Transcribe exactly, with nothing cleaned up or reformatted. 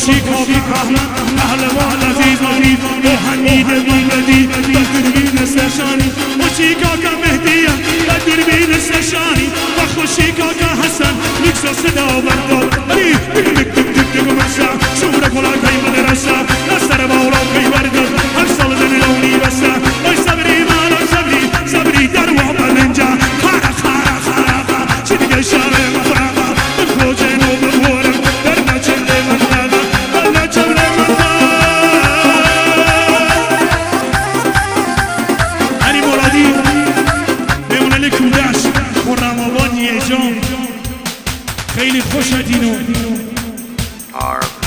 خوشی کافی کهنم پهلوان عزیز غریب با حمید محمدی با دوربین سرشانی خوشی کاکا مهدیم با دوربین سرشانی با خوشی کاکا حسن میکس و صدا بردار علی دک دک دک دک مرشا شورا کلا کهی مدرسا نستر بالا کهی بردار هر سال دنیونی بسا ای صبری مالا صبری صبری در وابا ننجا خارا خارا خارا خارا چی دیگه شاره مفرقا بخوجه نو بخورم در نچنده مدادا در نچنده مدادا علی مرادی میونه لکودش خورم آباد یه جام خیلی خوش دینو